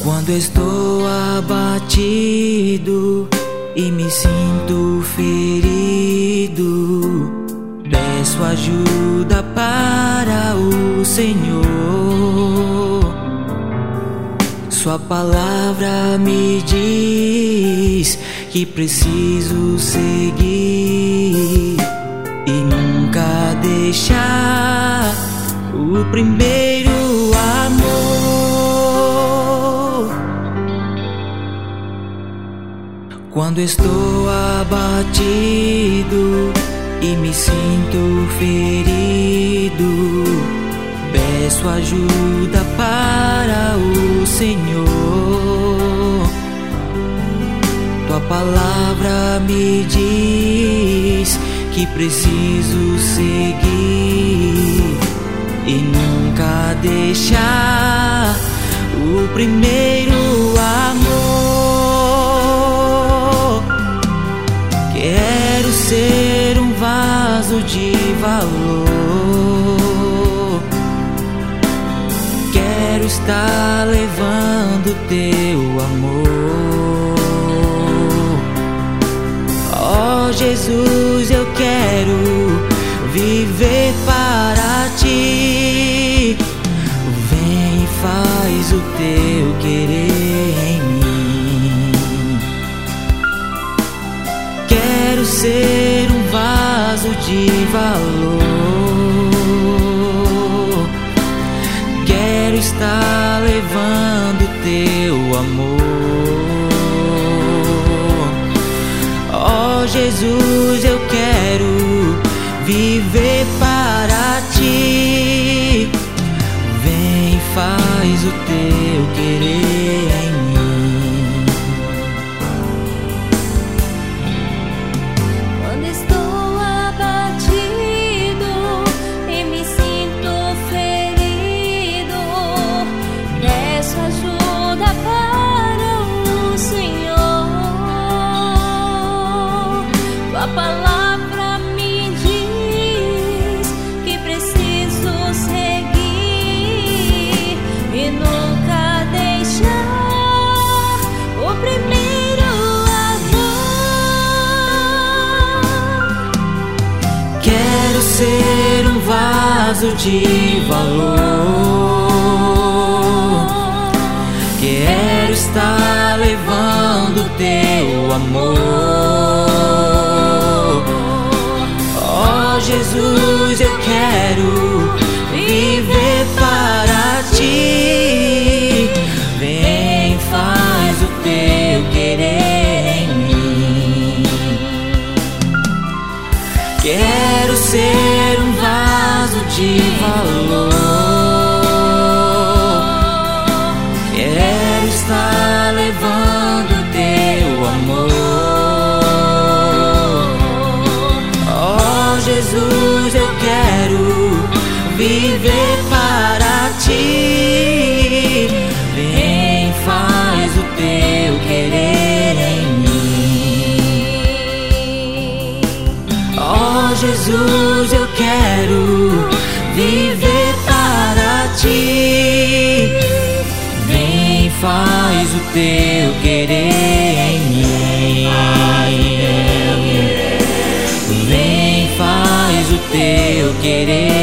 Quando estou abatido e me sinto ferido, peço ajuda para o Senhor. Sua palavra me diz que preciso seguir e nunca deixar o primeiro amor. Quando estou abatido e me sinto ferido, peço ajuda para o Senhor. Tua palavra me diz que preciso seguir e nunca deixar o primeiro amor. Quero ser um vaso de valor, quero estar levando teu amor. Oh Jesus, eu quero viver para ti. Vem e faz o teu querer em mim. Quero ser um vaso de valor, quero estar levando teu amor. Oh Jesus, eu quero viver para ti. Vem e faz o teu querer em mim. Quando estou abatido e me sinto ferido, peço ajuda para o Senhor. Tua palavra me diz que preciso seguir e nunca deixar o primeiro amor. Quero ser um vaso de valor, quero estar levando teu amor. Oh Jesus, eu quero viver para ti. Vem, faz o teu querer em mim. Quero ser um vaso de valor, quero estar levando teu amor. Oh Jesus, eu quero viver para ti. Vem, faz o teu querer em mim. Oh Jesus, eu quero viver para ti. Vem, faz o teu querer em mim. Vem, faz o teu querer.